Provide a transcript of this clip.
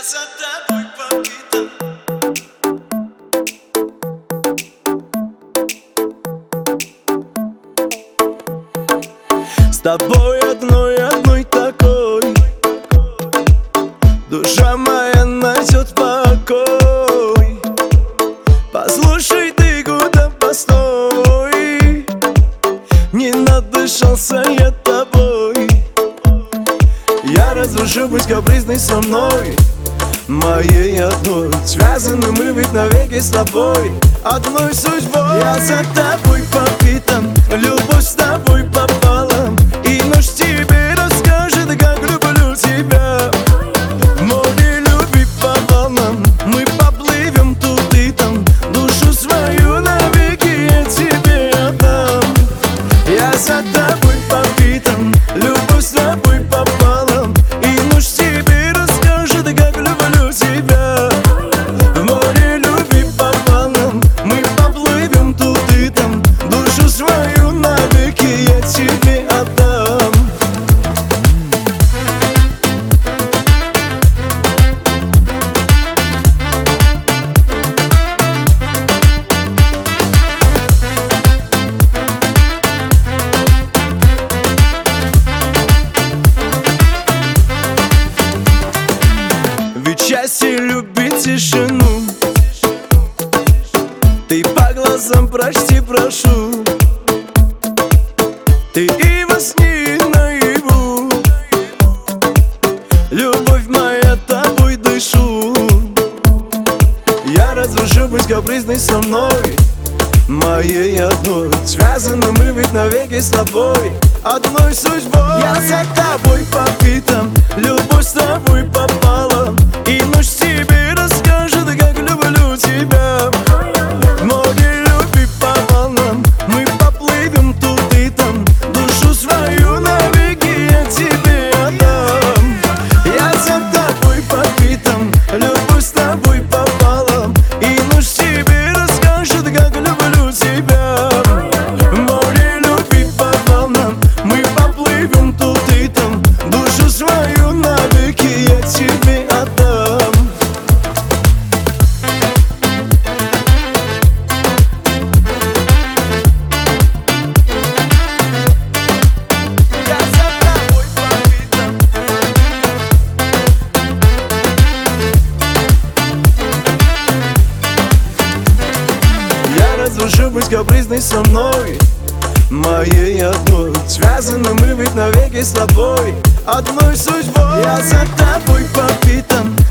за тобой по пятам. С тобой одной такой душа моя найдет покой. Послушай, ты куда постой, не надышался я тобой. Я разрушу, будь капризной со мной, моей одной. Связаны мы ведь навеки с тобой, одной судьбой. Я за тобой по пятам, любовь с тобой пополам. И ночь тебе расскажет, как люблю тебя. В море любви по волнам мы поплывем тут и там. Душу свою навеки я тебе отдам. Я за тобой по пятам, любовь с тобой пополам. И ночь тебе расскажет, как люблю тебя. В море любви по волнам мы поплывем тут и там. Душу свою навеки я тебе отдам. Ведь счастье любить тишину, ты по глазам прочти, прошу. Ты и во сне, и наяву, любовь моя, тобой дышу. Я разрушу, будь капризной со мной, моей одной. Связаны мы ведь навеки с тобой, одной судьбой. Я за тобой по пятам, любовь с тобой пополам. И ночь тебе расскажет, как люблю тебя. В море любви по волнам мы поплывем тут и там. Душу свою навеки я тебе отдам. Я за тобой по пятам, любовь с тобой пополам. И ночь тебе расскажет, как люблю тебя. В море любви по волнам мы поплывем тут и там. Душу свою навеки я тебе отдам. Я разрушу, будь капризной со мной, моей одной. Связаны мы ведь навеки с тобой, одной судьбой. Я за тобой по пятам,